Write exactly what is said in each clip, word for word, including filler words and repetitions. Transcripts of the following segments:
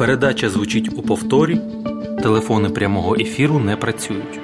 Передача звучить у повторі, телефони прямого ефіру не працюють.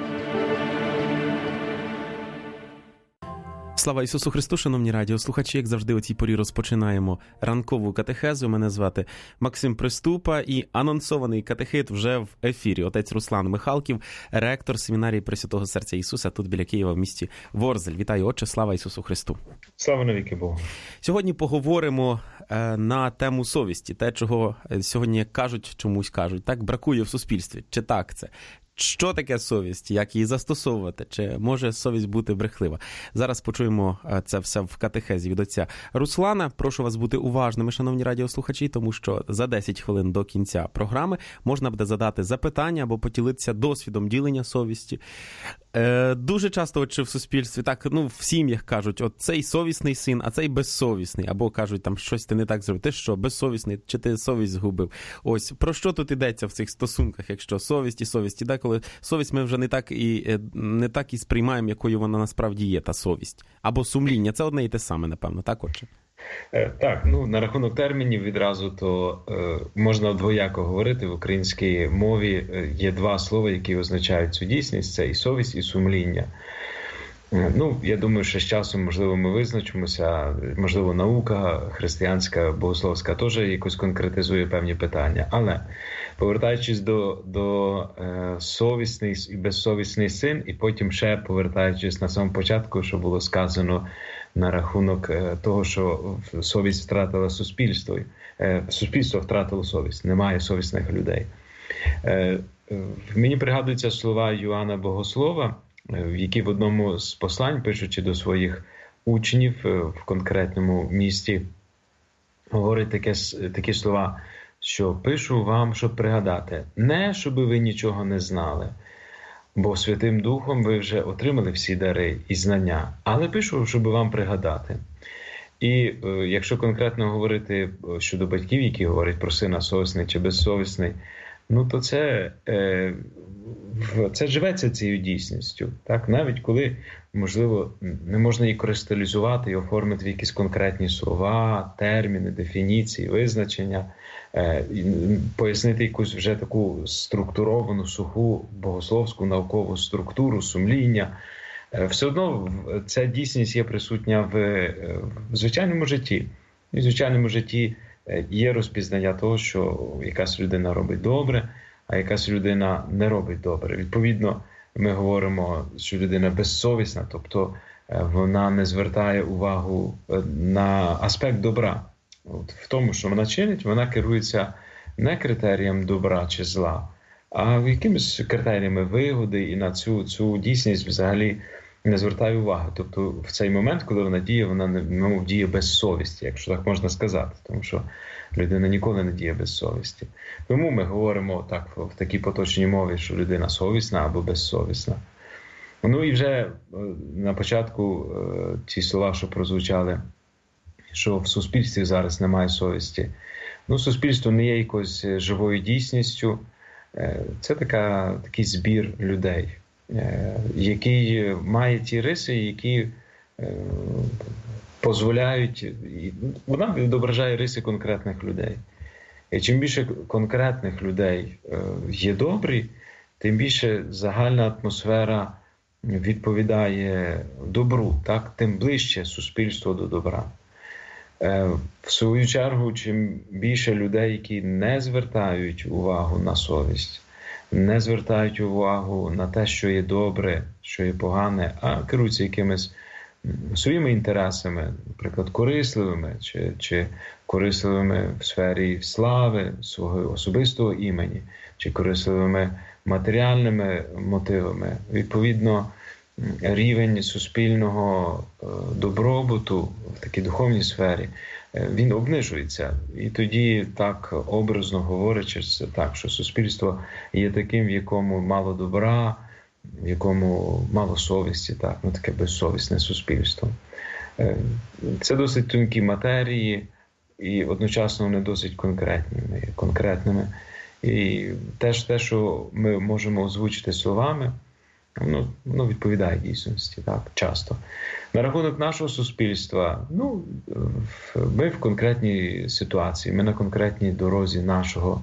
Слава Ісусу Христу, шановні радіослухачі, як завжди у цій порі розпочинаємо ранкову катехезу. Мене звати Максим Приступа і анонсований катехит вже в ефірі. Отець Руслан Михалків, ректор семінарії Пресвятого Серця Ісуса тут біля Києва в місті Ворзель. Вітаю, отче, слава Ісусу Христу. Слава навіки Богу. Сьогодні поговоримо е, на тему совісті, те, чого сьогодні кажуть, чомусь кажуть, так бракує в суспільстві. Чи так це? Що таке совість? Як її застосовувати? Чи може совість бути брехлива? Зараз почуємо це все в катехезі від отця Руслана. Прошу вас бути уважними, шановні радіослухачі, тому що за десять хвилин до кінця програми можна буде задати запитання або поділитися досвідом ділення совісті. Е, дуже часто от, чи в суспільстві, так, ну, в сім'ях кажуть, от цей совісний син, а цей безсовісний. Або кажуть, там, щось ти не так зробив. Ти що, безсовісний? Чи ти совість згубив? Ось, про що тут йдеться в цих стосунках, якщо совість і совість іде, коли совість ми вже не так і, не так і сприймаємо, якою вона насправді є, та совість. Або сумління. Це одне і те саме, напевно, так, отче? Так, ну, на рахунок термінів відразу, то е, можна двояко говорити. В українській мові є два слова, які означають цю дійсність. Це і совість, і сумління. Е, ну, я думаю, що з часом, можливо, ми визначимося, можливо, наука християнська, богословська теж якось конкретизує певні питання. Але, повертаючись до, до е, совісний і безсовісний син, і потім ще повертаючись на самому початку, що було сказано на рахунок того, що совість втратила суспільство. Суспільство втратило совість. Немає совісних людей. Мені пригадуються слова Йоанна Богослова, в які в одному з послань, пишучи до своїх учнів в конкретному місті, говорить таке, такі слова, що пишу вам, щоб пригадати, не щоб ви нічого не знали, бо Святим Духом ви вже отримали всі дари і знання, але пишу, щоб вам пригадати. І е, якщо конкретно говорити щодо батьків, які говорять про сина совісний чи безсовісний, ну то це, е, це живеться цією дійсністю. Так? Навіть коли, можливо, не можна її кристалізувати і оформити в якісь конкретні слова, терміни, дефініції, визначення, е, пояснити якусь вже таку структуровану, суху, богословську, наукову структуру, сумління, е, все одно ця дійсність є присутня в, в звичайному житті. І в звичайному житті є розпізнання того, що якась людина робить добре, а якась людина не робить добре. Відповідно, ми говоримо, що людина безсовісна, тобто вона не звертає увагу на аспект добра. От в тому, що вона чинить, вона керується не критерієм добра чи зла, а якимись критеріями вигоди, і на цю, цю дійсність взагалі не звертає уваги. Тобто в цей момент, коли вона діє, вона ну, діє без совісті, якщо так можна сказати. Тому що людина ніколи не діє без совісті. Тому ми говоримо так в такій поточній мові, що людина совісна або безсовісна. Ну і вже на початку ті слова, що прозвучали, що в суспільстві зараз немає совісті. Ну, суспільство не є якоюсь живою дійсністю. Це така, такий збір людей, який має ті риси, які дозволяють, вона відображає риси конкретних людей. І чим більше конкретних людей є добрі, тим більше загальна атмосфера відповідає добру, так? Тим ближче суспільство до добра. В свою чергу, чим більше людей, які не звертають увагу на совість, не звертають увагу на те, що є добре, що є погане, а керуються якимись своїми інтересами, наприклад, корисливими, чи, чи корисливими в сфері слави, свого особистого імені, чи корисливими матеріальними мотивами. Відповідно, рівень суспільного добробуту в такій духовній сфері, він обнижується. І тоді, так образно говорячи, так, що суспільство є таким, в якому мало добра, в якому мало совісті, так, ну таке безсовісне суспільство. Це досить тонкі матерії, і одночасно вони досить конкретними. конкретними. І теж те, що ми можемо озвучити словами, воно, воно відповідає дійсності, так, часто. На рахунок нашого суспільства, ну, ми в конкретній ситуації, ми на конкретній дорозі нашого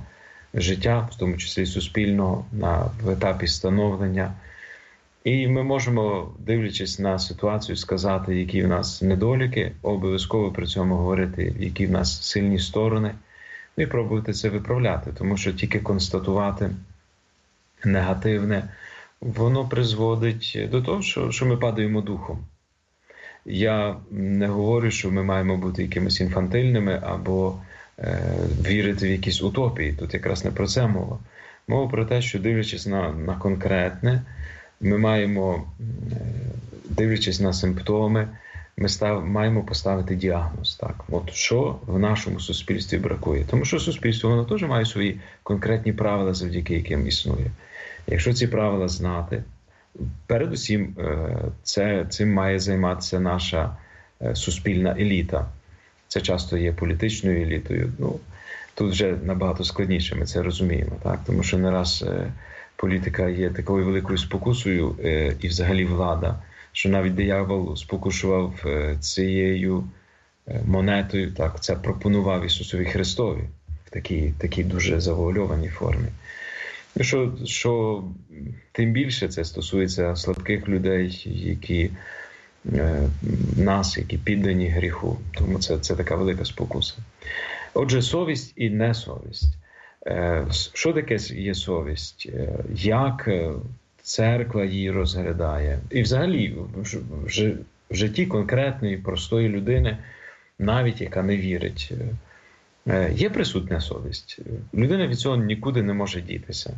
життя, в тому числі суспільного, на, в етапі становлення. І ми можемо, дивлячись на ситуацію, сказати, які в нас недоліки, обов'язково при цьому говорити, які в нас сильні сторони, і пробувати це виправляти, тому що тільки констатувати негативне, воно призводить до того, що, що ми падаємо духом. Я не говорю, що ми маємо бути якимись інфантильними або е, вірити в якісь утопії. Тут якраз не про це мова. Мова про те, що дивлячись на, на конкретне, ми маємо, дивлячись на симптоми, ми став, маємо поставити діагноз. Так? От що в нашому суспільстві бракує. Тому що суспільство, воно теж має свої конкретні правила, завдяки яким існує. Якщо ці правила знати, передусім це, цим має займатися наша суспільна еліта. Це часто є політичною елітою. Ну, тут вже набагато складніше, ми це розуміємо. Так? Тому що не раз політика є такою великою спокусою, і взагалі влада, що навіть диявол спокушував цією монетою, так, це пропонував Ісусові Христові в такій, такій дуже завуальованій формі. І що, що тим більше це стосується слабких людей, які нас, які піддані гріху. Тому це, це така велика спокуса. Отже, совість і несовість. Що таке є совість? Як церква її розглядає? І взагалі в житті конкретної, простої людини, навіть яка не вірить, є присутня совість. Людина від цього нікуди не може дітися.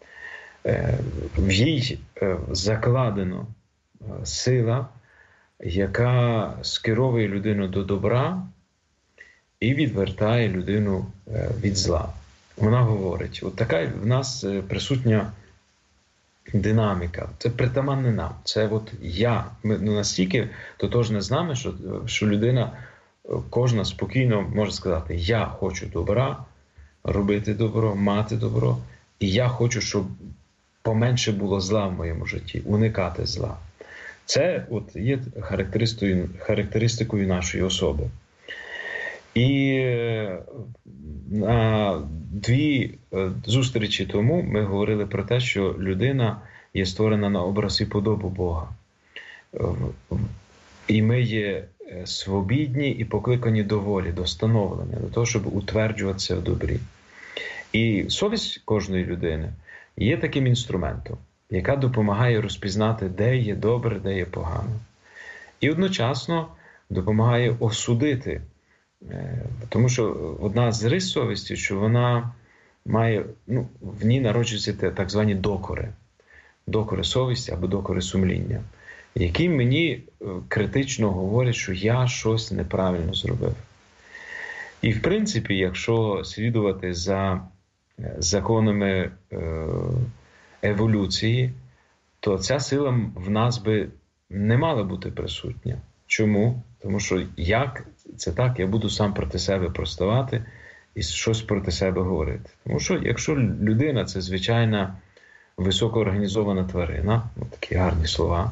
В їй закладено сила, яка скеровує людину до добра і відвертає людину від зла. Вона говорить, от така в нас присутня динаміка. Це притаманне нам. Це от я. Ми ну, настільки тотожне з нами, що, що людина, кожна спокійно може сказати, я хочу добра, робити добро, мати добро, і я хочу, щоб поменше було зла в моєму житті, уникати зла. Це от є характеристикою, характеристикою нашої особи. І на дві зустрічі тому ми говорили про те, що людина є створена на образ і подобу Бога. І ми є свобідні і покликані до волі, до становлення, до того, щоб утверджуватися в добрі. І совість кожної людини є таким інструментом, яка допомагає розпізнати, де є добре, де є погано. І одночасно допомагає осудити. Тому що одна з рис совісті, що вона має, ну, в ній народжуються так звані докори. Докори совісті або докори сумління, які мені критично говорять, що я щось неправильно зробив. І в принципі, якщо слідувати за законами еволюції, то ця сила в нас би не мала бути присутня. Чому? Тому що як це так, я буду сам проти себе проставати і щось проти себе говорити. Тому що якщо людина – це звичайна високоорганізована тварина, такі гарні слова,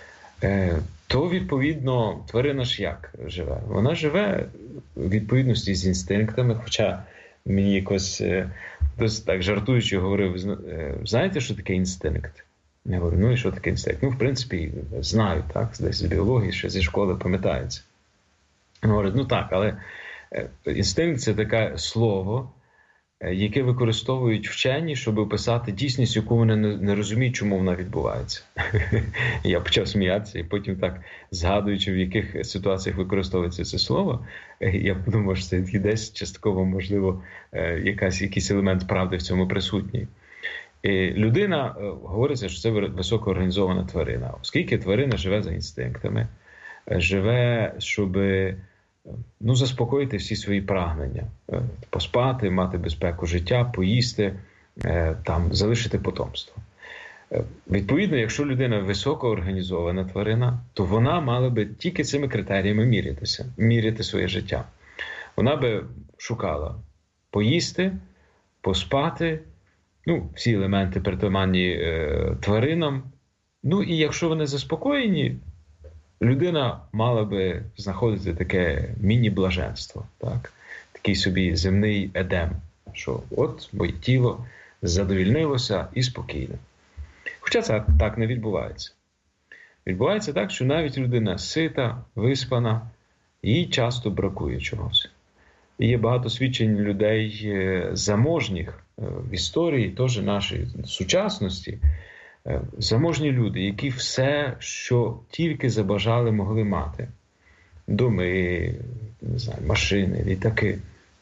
то, відповідно, тварина ж як живе? Вона живе в відповідності з інстинктами, хоча мені якось досить так жартуючи говорив, знаєте, що таке інстинкт? Я говорю, ну і що таке інстинкт? Ну, в принципі, знаю, так, десь з біології, ще зі школи пам'ятається. Він говорить, ну так, але інстинкт – це таке слово, яке використовують вчені, щоб описати дійсність, яку вони не розуміють, чому вона відбувається. Я почав сміятися, і потім так, згадуючи, в яких ситуаціях використовується це слово, я подумав, що це десь частково, можливо, якась, якийсь елемент правди в цьому присутній. І людина, говориться, що це високоорганізована тварина. Оскільки тварина живе за інстинктами, живе, щоб ну, заспокоїти всі свої прагнення. Поспати, мати безпеку життя, поїсти, там, залишити потомство. Відповідно, якщо людина високоорганізована тварина, то вона мала би тільки цими критеріями мірятися, міряти своє життя. Вона би шукала поїсти, поспати, ну, всі елементи притаманні е, тваринам. Ну, і якщо вони заспокоєні, людина мала би знаходити таке міні-блаженство, так? Такий собі земний едем, що от моє тіло задовільнилося і спокійно. Хоча це так не відбувається. Відбувається так, що навіть людина сита, виспана, їй часто бракує чогось. І є багато свідчень людей заможніх в історії, теж нашої сучасності, заможні люди, які все, що тільки забажали, могли мати. Доми, не знаю, машини, літаки.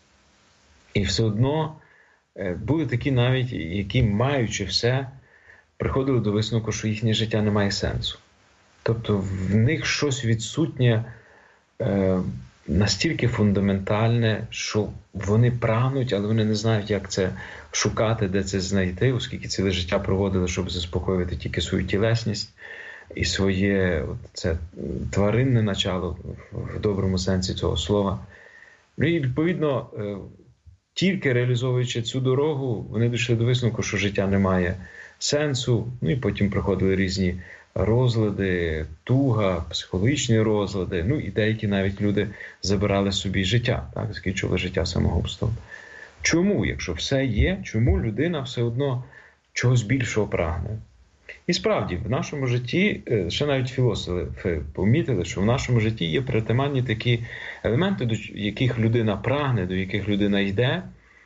І все одно були такі навіть, які, маючи все, приходили до висновку, що їхнє життя не має сенсу. Тобто в них щось відсутнє е, настільки фундаментальне, що вони прагнуть, але вони не знають, як це шукати, де це знайти, оскільки ціле життя проводили, щоб заспокоювати тільки свою тілесність і своє це тваринне начало в доброму сенсі цього слова. Ну і відповідно, е, тільки реалізовуючи цю дорогу, вони дійшли до висновку, що життя не має сенсу, ну і потім приходили різні розлади, туга, психологічні розлади, ну і деякі навіть люди забирали собі життя, так, закінчували життя самогубством. Чому, якщо все є, чому людина все одно чогось більшого прагне? І справді, в нашому житті, ще навіть філософи помітили, що в нашому житті є притаманні такі елементи, до яких людина прагне, до яких людина йде,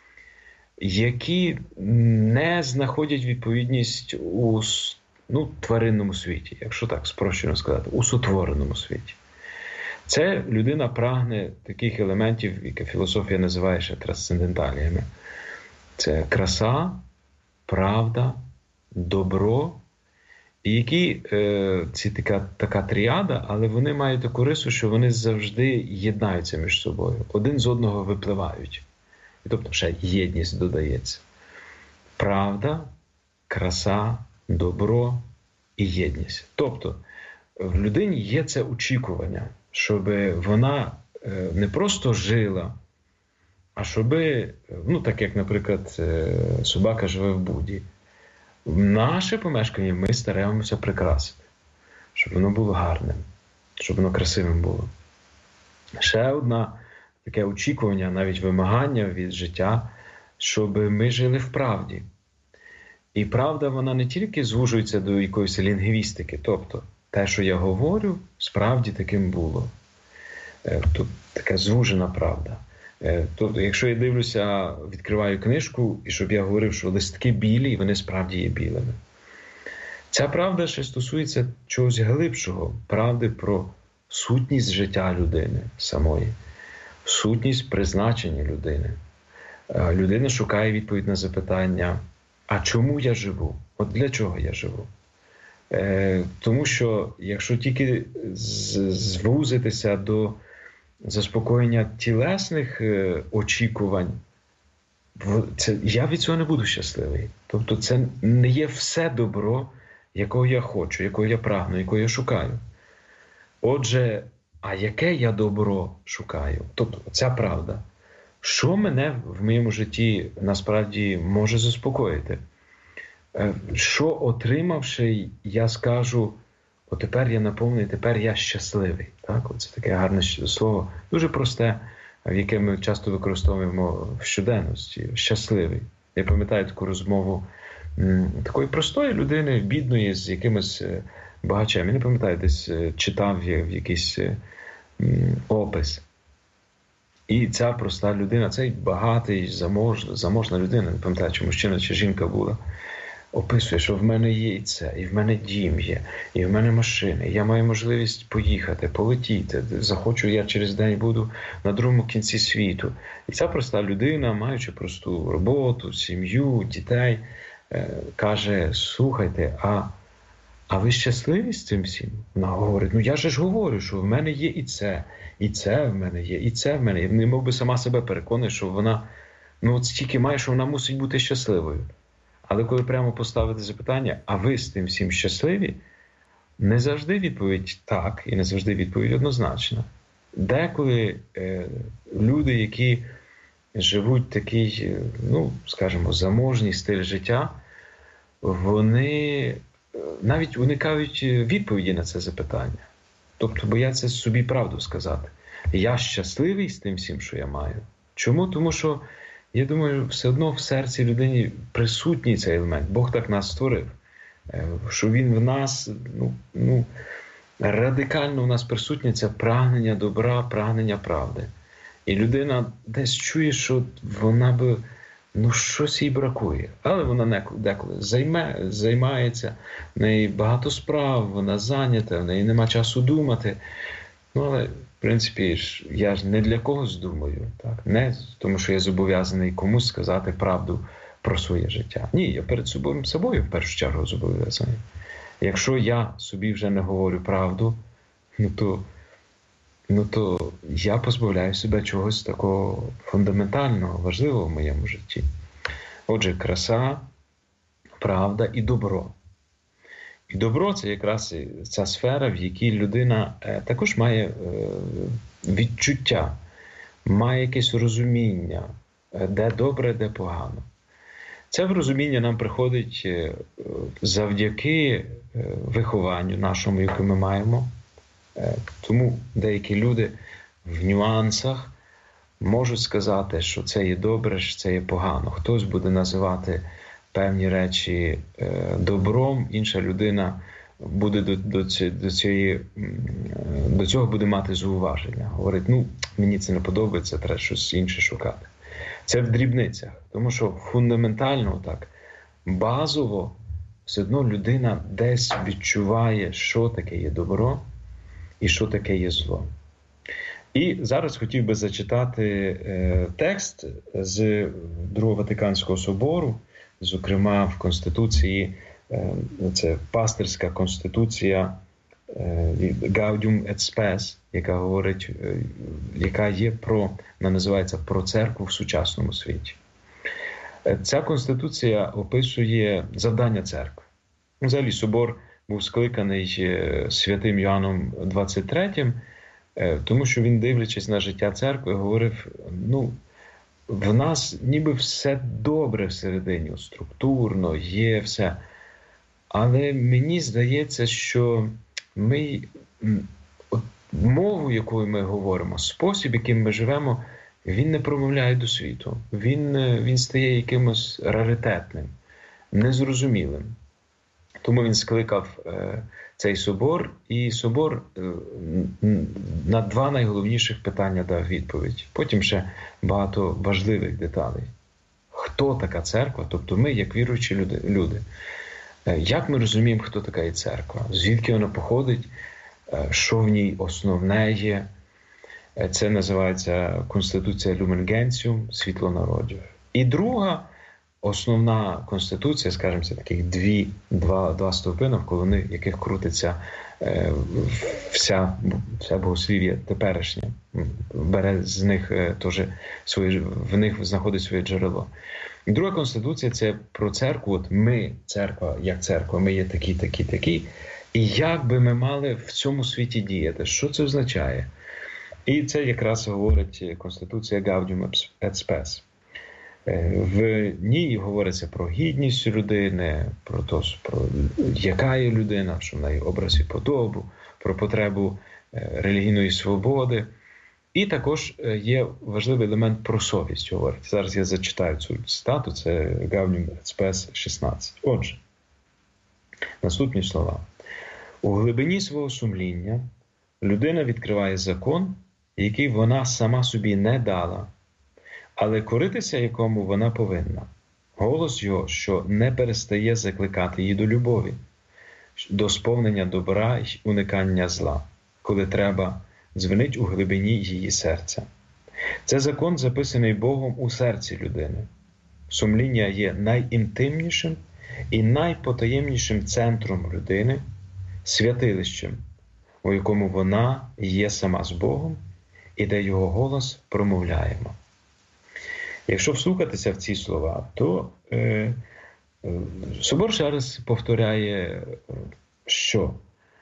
які не знаходять відповідність у ну, тваринному світі, якщо так спрощено сказати, у сотвореному світі. Це людина прагне таких елементів, які філософія називає ще трансценденталіями. Це краса, правда, добро, і які е, ці така, така тріада, але вони мають таку рису, що вони завжди єднаються між собою, один з одного випливають. І тобто ще єдність додається. Правда, краса, добро і єдність. Тобто в людині є це очікування, щоб вона не просто жила, а щоб, ну так як, наприклад, собака живе в буді. Наше помешкання ми стараємося прикрасити, щоб воно було гарним, щоб воно красивим було. Ще одна таке очікування, навіть вимагання від життя, щоб ми жили в правді. І правда, вона не тільки звужується до якоїсь лінгвістики, тобто те, що я говорю, справді таким було. Тут така звужена правда. Тобто, якщо я дивлюся, відкриваю книжку, і щоб я говорив, що листки білі, і вони справді є білими. Ця правда ще стосується чогось глибшого, правди про сутність життя людини самої, сутність призначення людини. Людина шукає відповідь на запитання, а чому я живу? От для чого я живу? Е, тому що якщо тільки звузитися до заспокоєння тілесних е, очікувань, це, я від цього не буду щасливий. Тобто це не є все добро, якого я хочу, якого я прагну, якого я шукаю. Отже, а яке я добро шукаю? Тобто ця правда. Що мене в моєму житті насправді може заспокоїти? Що, отримавши, я скажу, о, тепер я наповнений, тепер я щасливий. Так? Оце таке гарне слово, дуже просте, яке ми часто використовуємо в щоденності. Щасливий. Я пам'ятаю таку розмову м, такої простої людини, бідної, з якимось багачем. Я не пам'ятаю, десь читав в якийсь м, опис. І ця проста людина, цей багатий, заможна, заможна людина, не пам'ятаю, чи мужчина, чи жінка була, описує, що в мене є і це, і в мене дім є, і в мене машина, і я маю можливість поїхати, полетіти, захочу, я через день буду на другому кінці світу. І ця проста людина, маючи просту роботу, сім'ю, дітей, каже, слухайте, а, а ви щасливі з цим всім? Вона говорить, ну я же ж говорю, що в мене є і це, і це в мене є, і це в мене є. Не мов би сама себе переконує, що вона, ну от стільки має, що вона мусить бути щасливою. Але коли прямо поставити запитання, а ви з тим всім щасливі? Не завжди відповідь так, і не завжди відповідь однозначна. Деколи е, люди, які живуть такий, ну, скажімо, заможній стиль життя, вони навіть уникають відповіді на це запитання. Тобто бояться собі правду сказати. Я щасливий з тим всім, що я маю. Чому? Тому що я думаю, все одно в серці людини присутній цей елемент. Бог так нас створив, що він в нас, ну, ну, радикально в нас присутнє це прагнення добра, прагнення правди. І людина десь чує, що вона би, ну, щось їй бракує. Але вона деколи займе, займається, в неї багато справ, вона зайнята, в неї нема часу думати. Ну, але, в принципі, я ж не для когось думаю, так? Не тому, що я зобов'язаний комусь сказати правду про своє життя. Ні, я перед собою, собою в першу чергу зобов'язаний. Якщо я собі вже не говорю правду, ну то, ну то я позбавляю себе чогось такого фундаментального, важливого в моєму житті. Отже, краса, правда і добро. І добро – це якраз ця сфера, в якій людина також має відчуття, має якесь розуміння, де добре, де погано. Це розуміння нам приходить завдяки вихованню нашому, яке ми маємо. Тому деякі люди в нюансах можуть сказати, що це є добре, що це є погано. Хтось буде називати певні речі добром, інша людина буде до, до, до, цієї, до цього буде мати зауваження. Говорить, ну, мені це не подобається, треба щось інше шукати. Це в дрібницях, тому що фундаментально так, базово, все одно людина десь відчуває, що таке є добро і що таке є зло. І зараз хотів би зачитати е, текст з Другого Ватиканського собору, зокрема в Конституції, е, це пастирська конституція е, Gaudium et Spes, яка говорить, е, яка є про, вона називається «Про церкву в сучасному світі». Е, ця конституція описує завдання церкви. Взагалі собор був скликаний святим Йоанном двадцять третім, тому що він, дивлячись на життя церкви, говорив, ну, в нас ніби все добре всередині, структурно, є все. Але мені здається, що ми, мову, якою ми говоримо, спосіб, яким ми живемо, він не промовляє до світу. Він, він стає якимось раритетним, незрозумілим. Тому він скликав е, цей собор, і собор е, на два найголовніших питання дав відповідь. Потім ще багато важливих деталей. Хто така церква? Тобто ми, як віруючі люди. люди. Е, як ми розуміємо, хто така є церква? Звідки вона походить? Е, що в ній основне є? Е, це називається Конституція Lumen Gentium, світло народів. І друга основна конституція, скажімо, це таких дві, два, два стовпи, навколо яких крутиться е, вся, вся богослів'я теперішня. Бере з них е, теж своє, в них знаходить своє джерело. І друга конституція – це про церкву. От ми, церква, як церква, ми є такі, такі, такі. І як би ми мали в цьому світі діяти? Що це означає? І це якраз говорить Конституція Gaudium et Spes. В ній говориться про гідність людини, про те, про яка є людина, що в неї образ і подобу, про потребу релігійної свободи. І також є важливий елемент про совість, говорить. Зараз я зачитаю цю цитату, це Gaudium et Spes шістнадцять. Отже, наступні слова. У глибині свого сумління людина відкриває закон, який вона сама собі не дала, але коритися якому вона повинна. Голос його, що не перестає закликати її до любові, до сповнення добра й уникання зла, коли треба, дзвенить у глибині її серця. Це закон, записаний Богом у серці людини. Сумління є найінтимнішим і найпотаємнішим центром людини, святилищем, у якому вона є сама з Богом і де його голос промовляємо. Якщо вслухатися в ці слова, то е, е, собор ще раз повторяє, що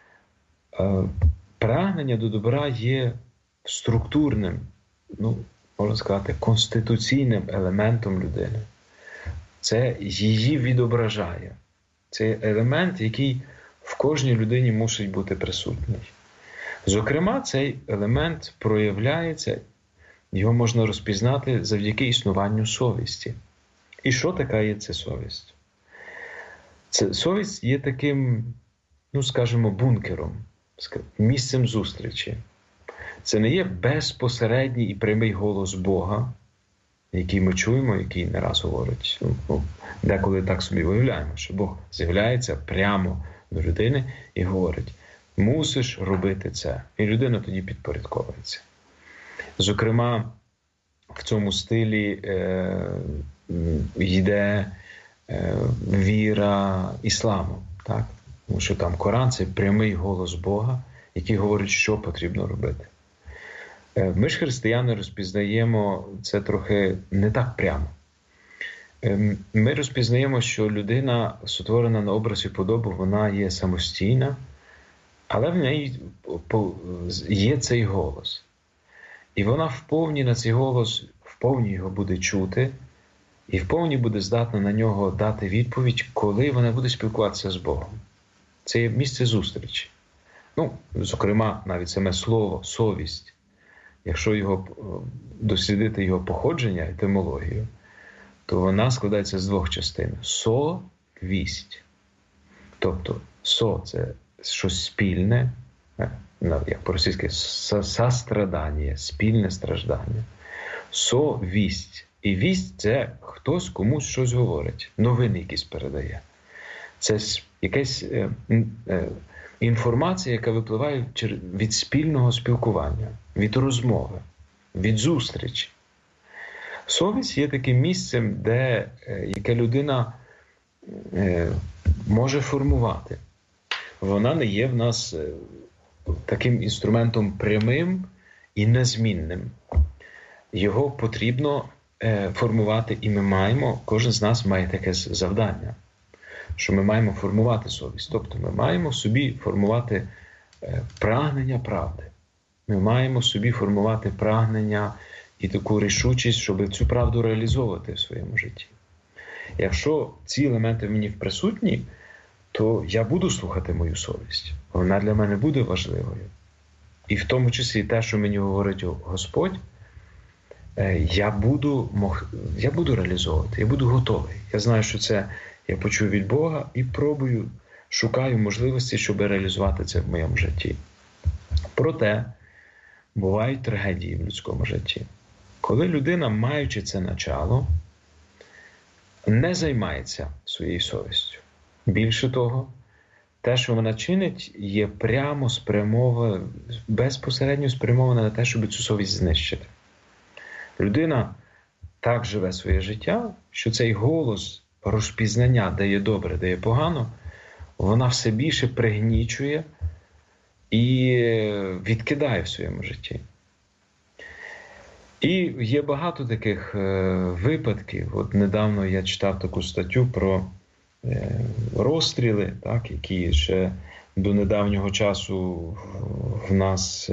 е, прагнення до добра є структурним, ну, можна сказати, конституційним елементом людини. Це її відображає. Це елемент, який в кожній людині мусить бути присутній. Зокрема, цей елемент проявляється його можна розпізнати завдяки існуванню совісті. І що така є ця совість? Це, совість є таким, ну, скажімо, бункером, місцем зустрічі. Це не є безпосередній і прямий голос Бога, який ми чуємо, який не раз говорить. Ну, деколи так собі виявляємо, що Бог з'являється прямо до людини і говорить: мусиш робити це. І людина тоді підпорядковується. Зокрема, в цьому стилі е, йде е, віра ісламу. Так? Тому що там Коран – це прямий голос Бога, який говорить, що потрібно робити. Е, ми ж, християни, розпізнаємо це трохи не так прямо. Е, ми розпізнаємо, що людина, сотворена на образ і подобу, вона є самостійна, але в неї є цей голос. І вона вповні на цей голос, вповні його буде чути, і вповні буде здатна на нього дати відповідь, коли вона буде спілкуватися з Богом. Це є місце зустрічі. Ну, зокрема, навіть саме слово «совість», якщо його, дослідити його походження, етимологію, то вона складається з двох частин. «Со-вість». Тобто «со» – це щось спільне, як по-російськи «сострадання», спільне страждання. «Со-вість». І вість – це хтось комусь щось говорить, новини якісь передає. Це якась е, е, інформація, яка випливає від спільного спілкування, від розмови, від зустрічі. Совість є таким місцем, де, е, яке людина е, може формувати. Вона не є в нас е, таким інструментом прямим і незмінним. Його потрібно е, формувати, і ми маємо, кожен з нас має таке завдання, що ми маємо формувати совість. Тобто ми маємо собі формувати е, прагнення правди. Ми маємо собі формувати прагнення і таку рішучість, щоб цю правду реалізовувати в своєму житті. Якщо ці елементи в мені присутні, то я буду слухати мою совість. Вона для мене буде важливою. І в тому числі те, що мені говорить Господь, я буду, я буду реалізовувати, я буду готовий. Я знаю, що це я почув від Бога і пробую, шукаю можливості, щоб реалізувати це в моєму житті. Проте бувають трагедії в людському житті. Коли людина, маючи це начало, не займається своєю совістю. Більше того, те, що вона чинить, є прямо спрямоване, безпосередньо спрямоване на те, щоб цю совість знищити. Людина так живе своє життя, що цей голос розпізнання, де є добре, де є погано, вона все більше пригнічує і відкидає в своєму житті. І є багато таких випадків. От недавно я читав таку статтю про розстріли, так, які ще до недавнього часу в нас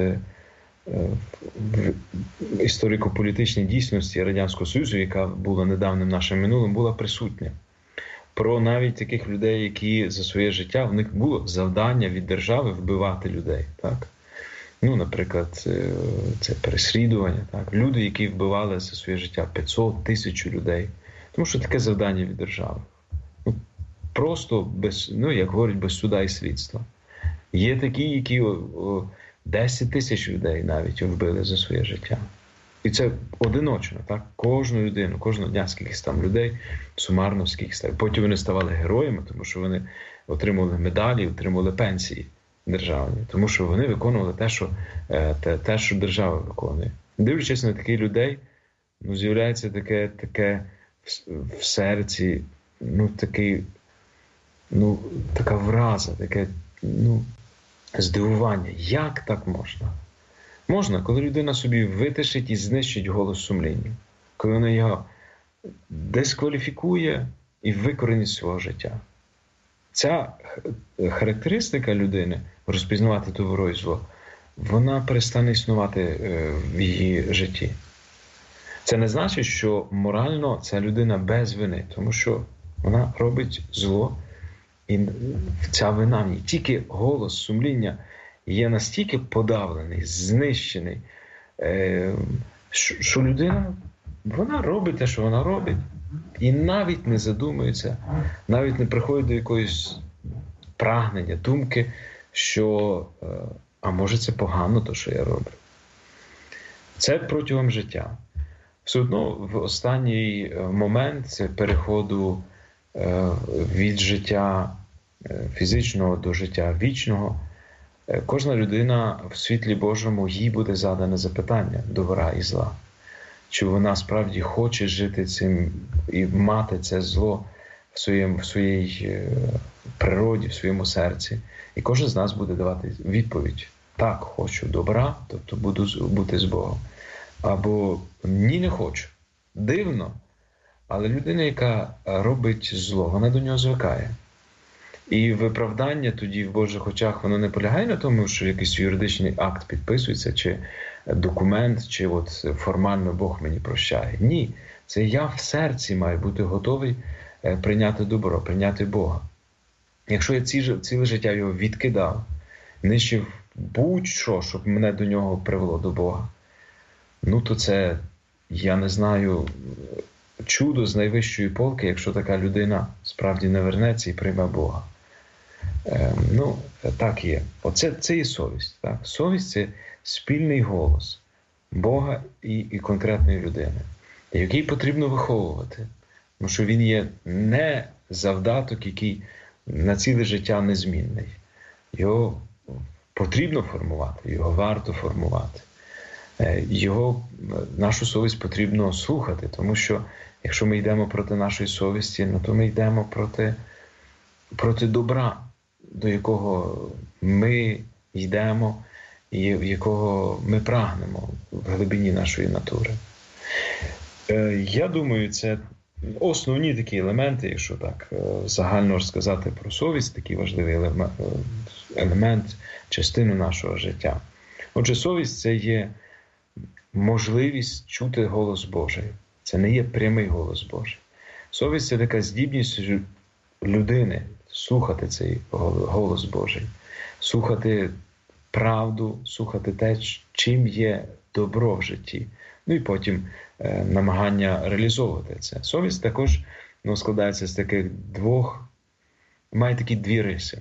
в історико-політичній дійсності Радянського Союзу, яка була недавним нашим минулим, була присутня. Про навіть таких людей, які за своє життя, в них було завдання від держави вбивати людей. Так? Ну, наприклад, це переслідування. Так? Люди, які вбивали за своє життя п'ятсот, тисячу людей. Тому що таке завдання від держави. Ну, просто, без, ну, як говорять, без суда і слідства. Є такі, які о, о, десять тисяч людей навіть вбили за своє життя. І це одиночно, так? Кожну людину, кожного дня скількись там людей, сумарно скількись там. Потім вони ставали героями, тому що вони отримували медалі, отримували пенсії державні. Тому що вони виконували те, що, те, те, що держава виконує. Дивлячись на таких людей, ну, з'являється таке, таке в, в серці, ну, такий, ну, така враза, таке, ну, здивування. Як так можна? Можна, коли людина собі витишить і знищить голос сумління. Коли вона його дискваліфікує і викоренить з свого життя. Ця характеристика людини, розпізнавати добро і зло, вона перестане існувати в її житті. Це не значить, що морально ця людина без вини, тому що вона робить зло, і ця вина в ній. Тільки голос сумління є настільки подавлений, знищений, що, що людина, вона робить те, що вона робить, і навіть не задумується, навіть не приходить до якоїсь прагнення, думки, що, а може це погано, то, що я роблю. Це протягом життя. Все одно в останній момент це переходу від життя фізичного до життя вічного, кожна людина в світлі Божому, їй буде задане запитання добра і зла. Чи вона справді хоче жити цим і мати це зло в, своєму, в своїй природі, в своєму серці. І кожен з нас буде давати відповідь. Так, хочу добра, тобто буду бути з Богом. Або ні, не хочу. Дивно. Але людина, яка робить зло, вона до нього звикає. І виправдання тоді в Божих очах, воно не полягає на тому, що якийсь юридичний акт підписується, чи документ, чи от формально Бог мені прощає. Ні. Це я в серці маю бути готовий прийняти добро, прийняти Бога. Якщо я ціле життя його відкидав, нищив будь-що, щоб мене до нього привело до Бога, ну то це, я не знаю, чудо з найвищої полки, якщо така людина справді не вернеться і прийме Бога. Е, ну, так є. Оце це є совість. Так? Совість – це спільний голос Бога і, і конкретної людини, який потрібно виховувати. Тому що він є не завдаток, який на ціле життя незмінний. Його потрібно формувати, його варто формувати. Його, нашу совість потрібно слухати, тому що якщо ми йдемо проти нашої совісті, ну, то ми йдемо проти, проти добра, до якого ми йдемо і в якого ми прагнемо в глибині нашої натури. Я думаю, це основні такі елементи, якщо так загально сказати про совість, такий важливий елемент, елемент частину нашого життя. Отже, совість – це є можливість чути голос Божий. Це не є прямий голос Божий. Совість – це така здібність людини слухати цей голос Божий, слухати правду, слухати те, чим є добро в житті. Ну і потім е, намагання реалізовувати це. Совість також ну, складається з таких двох, має такі дві риси.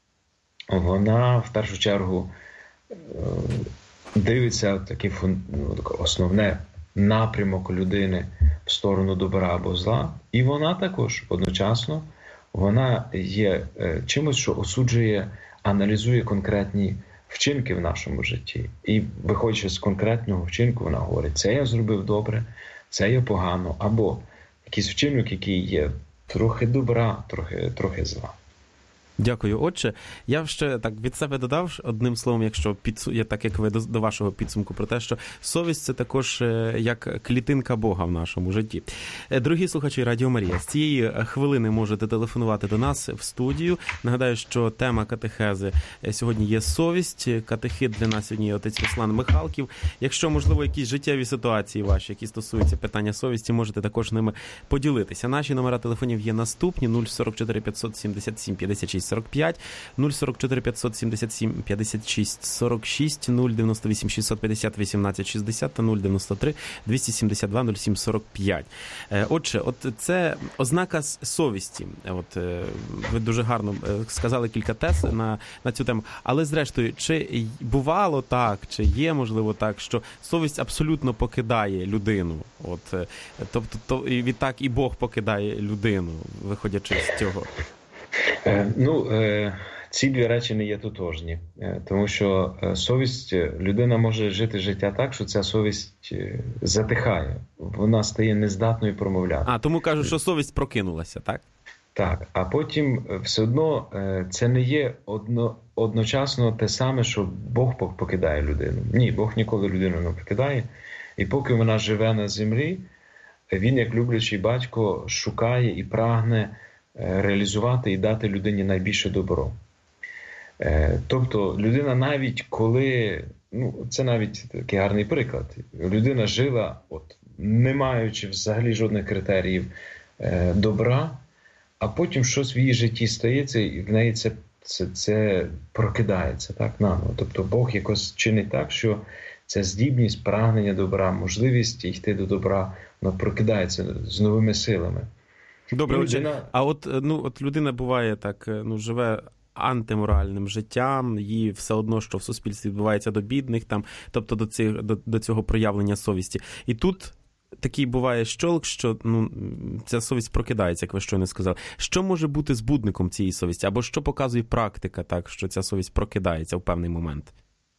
Вона в першу чергу е, дивиться таке ну, основне напрямок людини в сторону добра або зла. І вона також одночасно вона є е, чимось, що осуджує, аналізує конкретні вчинки в нашому житті. І виходячи з конкретного вчинку, вона говорить, це я зробив добре, це я погано, або якийсь вчинок, який є трохи добра, трохи, трохи зла. Дякую, отче. Я ще так від себе додав одним словом, якщо підсу... я так як ви до, до вашого підсумку про те, що совість – це також як клітинка Бога в нашому житті. Дорогі слухачі Радіо Марія, з цієї хвилини можете телефонувати до нас в студію. Нагадаю, що тема катехези сьогодні є совість. Катехит для нас сьогодні є отець Руслан Михалків. Якщо, можливо, якісь життєві ситуації ваші, які стосуються питання совісті, можете також ними поділитися. Наші номера телефонів є наступні: нуль сорок чотири п'ятсот сімдесят сім п'ятдесят шість сорок п'ять, нуль сорок чотири п'ятсот сімдесят сім п'ятдесят шість сорок шість, нуль дев'яносто вісім шістсот п'ятдесят вісімнадцять шістдесят та нуль дев'яносто три двісті сімдесят два нуль сім сорок п'ять. Отже, от це ознака совісті. От ви дуже гарно сказали кілька тез на, на цю тему. Але зрештою, чи бувало так, чи є можливо так, що совість абсолютно покидає людину? От, тобто, то, і відтак і Бог покидає людину, виходячи з цього. Ну, ці дві речі не є тотожні, тому що совість, людина може жити життя так, що ця совість затихає, вона стає нездатною промовляти. А, тому кажуть, що совість прокинулася, так? Так, а потім все одно це не є одно, одночасно те саме, що Бог покидає людину. Ні, Бог ніколи людину не покидає, і поки вона живе на землі, він, як люблячий батько, шукає і прагне реалізувати і дати людині найбільше добро. Тобто людина навіть коли, ну це навіть такий гарний приклад, людина жила, от, не маючи взагалі жодних критеріїв добра, а потім щось в її житті стається, і в неї це, це, це прокидається так, наново. Тобто Бог якось чинить так, що ця здібність, прагнення добра, можливість йти до добра, вона прокидається з новими силами. Добре, І отже, людина... а от, ну, от людина буває так, ну, живе антиморальним життям, їй все одно, що в суспільстві відбувається до бідних, там, тобто до, цих, до, до цього проявлення совісті. І тут такий буває щолк, що ну, ця совість прокидається, як ви щойно сказали. Що може бути збудником цієї совісті? Або що показує практика, так, що ця совість прокидається в певний момент?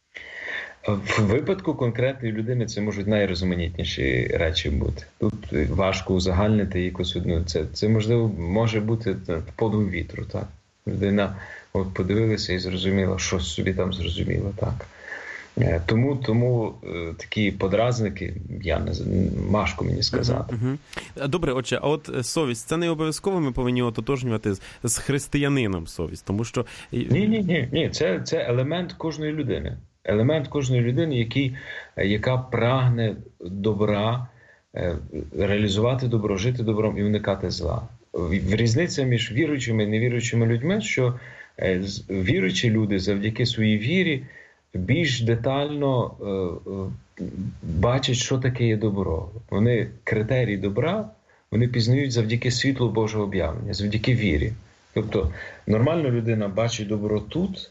В випадку конкретної людини це можуть найрізноманітніші речі бути. Тут важко узагальнити якусь одну. Це, це можливо, може бути подув вітру, так? Людина от подивилася і зрозуміла, що собі там зрозуміла, так. Тому, тому е, такі подразники, я не важко мені сказати. Uh-huh, uh-huh. Добре, отже, а от совість, це не обов'язково ми повинні ототожнювати з, з християнином совість, тому що... Ні, ні, ні, ні. Це, це елемент кожної людини. Елемент кожної людини, який, яка прагне добра, реалізувати добро, жити добром і уникати зла. Різниця між віруючими і невіруючими людьми, що віруючі люди завдяки своїй вірі більш детально е, е, бачать, що таке є добро. Вони критерії добра, вони пізнають завдяки світлу Божого об'явлення, завдяки вірі. Тобто нормальна людина бачить добро тут,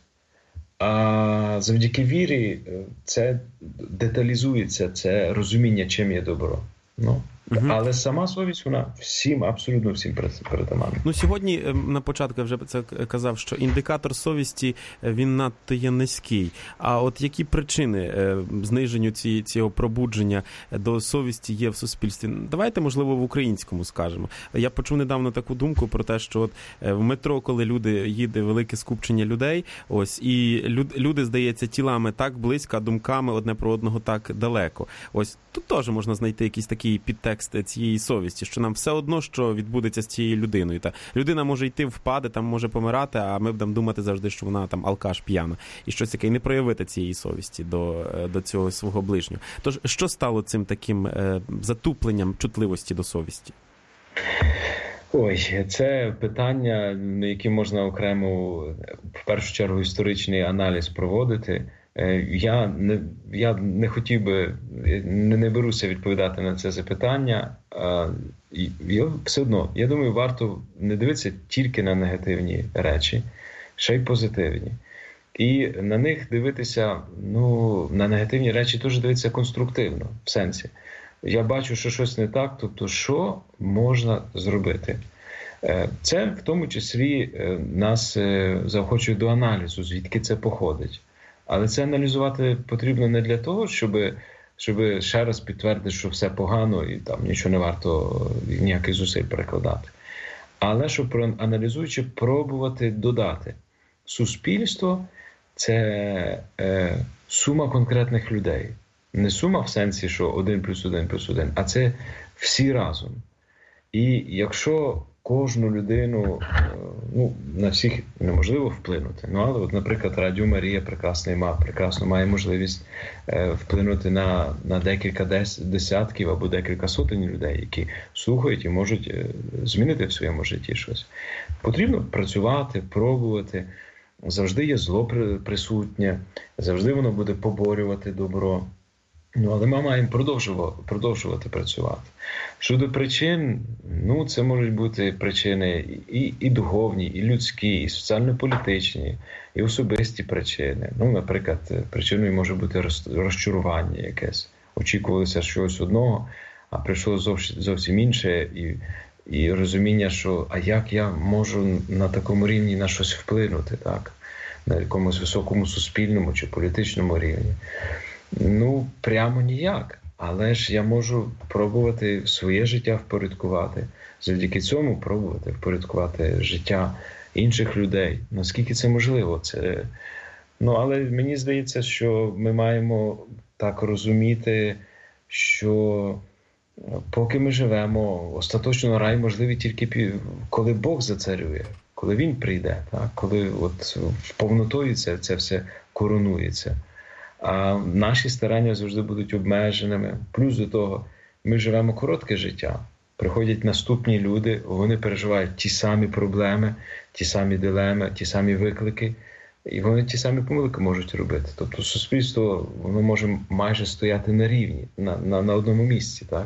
а завдяки вірі це деталізується, це розуміння, чим є добро. Ну. Угу. Але сама совість, вона всім, абсолютно всім притаманна. Ну, сьогодні, на початку я вже це казав, що індикатор совісті, він надто є низький. А от які причини зниженню ці, цього пробудження до совісті є в суспільстві? Давайте, можливо, в українському скажемо. Я почув недавно таку думку про те, що от в метро, коли люди, їде велике скупчення людей, ось, і люди, здається, тілами так близько, а думками одне про одного так далеко. Ось, тут теж можна знайти якийсь такий підтекст цієї совісті, що нам все одно, що відбудеться з цією людиною. Та людина може йти, впаде, там може помирати, а ми будемо думати завжди, що вона там алкаш п'яна. І щось таке, і не проявити цієї совісті до, до цього свого ближнього. Тож, що стало цим таким е, затупленням чутливості до совісті? Ой, це питання, на які можна окремо, в першу чергу, історичний аналіз проводити. Я не, я не хотів би, не, не беруся відповідати на це запитання. Я все одно, я думаю, варто не дивитися тільки на негативні речі, ще й позитивні. І на них дивитися, ну, на негативні речі теж дивитися конструктивно, в сенсі. Я бачу, що щось не так, тобто що можна зробити. Це в тому числі нас заохочує до аналізу, звідки це походить. Але це аналізувати потрібно не для того, щоб, щоб ще раз підтвердити, що все погано і там нічого не варто ніяких зусиль перекладати. Але щоб, аналізуючи, пробувати додати. Суспільство – це е, сума конкретних людей. Не сума в сенсі, що один плюс один плюс один, а це всі разом. І якщо кожну людину, ну, на всіх неможливо вплинути. Ну, але, от, наприклад, Радіо Марія прекрасно має, прекрасно має можливість е, вплинути на, на декілька дес, десятків або декілька сотень людей, які слухають і можуть е, змінити в своєму житті щось. Потрібно працювати, пробувати. Завжди є зло присутнє, завжди воно буде поборювати добро. Ну, але ми маємо продовжувати, продовжувати працювати. Щодо причин, ну, це можуть бути причини і, і духовні, і людські, і соціально-політичні, і особисті причини. Ну, наприклад, причиною може бути розчарування якесь. Очікувалося щось одного, а прийшло зовсім, зовсім інше, і, і розуміння, що а як я можу на такому рівні на щось вплинути, так? На якомусь високому суспільному чи політичному рівні. Ну, прямо ніяк. Але ж я можу пробувати своє життя впорядкувати. Завдяки цьому пробувати впорядкувати життя інших людей. Наскільки це можливо? Це... Ну, але мені здається, що ми маємо так розуміти, що поки ми живемо, остаточно рай можливий тільки коли Бог зацарює, коли Він прийде, так? Коли от повнотою це, це все коронується. А наші старання завжди будуть обмеженими. Плюс до того, ми живемо коротке життя. Приходять наступні люди, вони переживають ті самі проблеми, ті самі дилеми, ті самі виклики. і вони ті самі помилки можуть робити. Тобто суспільство, воно може майже стояти на рівні, на, на, на одному місці, так?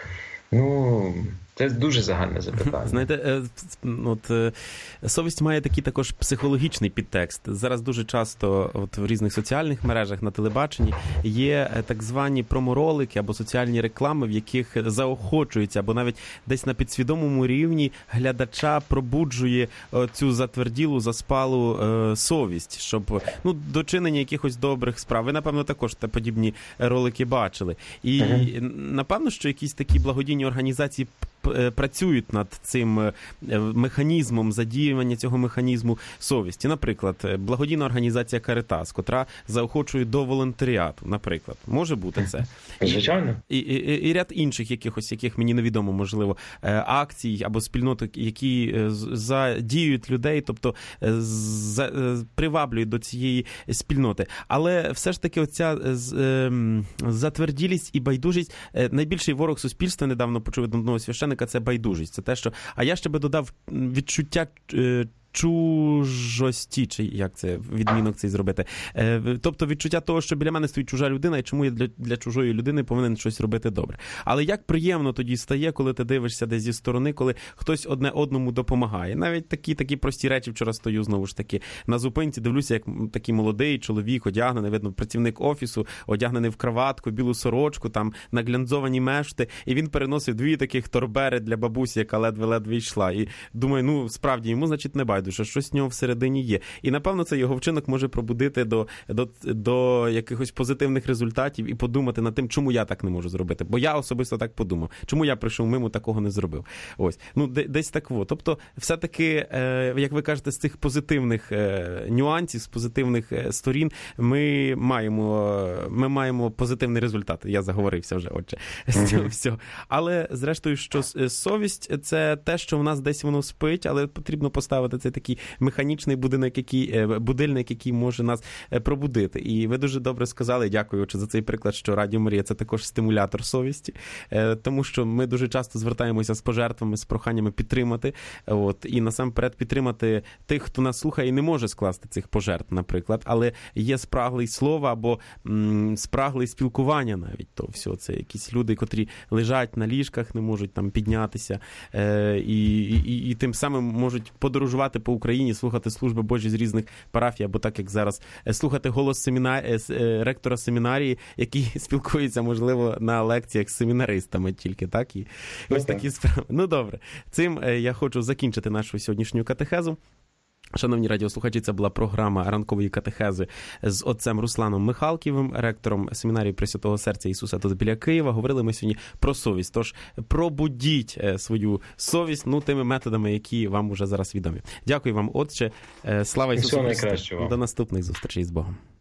Ну, це дуже загальне запитання. Знаєте, от совість має такий також психологічний підтекст. Зараз дуже часто от в різних соціальних мережах, на телебаченні є так звані проморолики або соціальні реклами, в яких заохочується, або навіть десь на підсвідомому рівні глядача пробуджує цю затверділу, заспалу е, совість, щоб, ну, дочинення якихось добрих справ. Ви, напевно, також подібні ролики бачили. І, uh-huh. напевно, що якісь такі благодійні організації працюють над цим механізмом, задіювання цього механізму совісті. Наприклад, благодійна організація Каритас, котра заохочує до волонтеріату, наприклад. Може бути це. Звичайно. І, і, і ряд інших якихось, яких мені невідомо, можливо, акцій або спільноти, які задіюють людей, тобто за, приваблюють до цієї спільноти. Але все ж таки оця затверділість і байдужість, найбільший ворог суспільства, недавно почув від одного священника, це байдужість. Це те, що... А я ще би додав відчуття чужості, чи як це, відмінок цей зробити. Тобто відчуття того, що біля мене стоїть чужа людина, і чому я для, для чужої людини повинен щось робити добре. Але як приємно тоді стає, коли ти дивишся десь зі сторони, коли хтось одне одному допомагає. Навіть такі, такі прості речі. Вчора стою, знову ж таки, на зупинці, дивлюся, як такий молодий чоловік, одягнений, видно, працівник офісу, одягнений в краватку, білу сорочку, там, наглянцовані мешти, і він переносив дві таких торбери для бабусі, яка ледве-ледве йшла. І думаю, ну, справді, йому, значить, не байдуже, що щось в нього всередині є. І, напевно, цей його вчинок може пробудити до, до, до якихось позитивних результатів і подумати над тим, чому я так не можу зробити. Бо я особисто так подумав. Чому я прийшов мимо, такого не зробив. Ось. Ну, десь так во. Тобто, все-таки, е, як ви кажете, з цих позитивних е, нюансів, з позитивних е, сторін ми маємо, ми маємо позитивний результат. Я заговорився вже, отже, з цього всього. Але, зрештою, що совість – це те, що в нас десь воно спить, але потрібно поставити цей такий механічний будинок, який, будильник, який може нас пробудити. І ви дуже добре сказали, дякую за цей приклад, що Радіо Марія – це також стимулятор совісті, тому що ми дуже часто звертаємося з пожертвами, з проханнями підтримати, от, і насамперед підтримати тих, хто нас слухає і не може скласти цих пожертв, наприклад, але є спраглий слова або м, спраглий спілкування навіть, то все, це якісь люди, котрі лежать на ліжках, не можуть там піднятися, е, і, і, і тим самим можуть подорожувати по Україні, слухати служби Божі з різних парафій, або так, як зараз, слухати голос семіна... ректора семінарії, який спілкується, можливо, на лекціях з семінаристами тільки, так? І ось такі справи. Ну, добре. Цим я хочу закінчити нашу сьогоднішню катехезу. Шановні радіослухачі, це була програма ранкової катехези з отцем Русланом Михалківим, ректором семінарії Пресвятого Серця Ісуса тут біля Києва. Говорили ми сьогодні про совість. Тож пробудіть свою совість, ну, тими методами, які вам уже зараз відомі. Дякую вам, отче. Слава Ісусу Христу. До наступних зустрічей з Богом.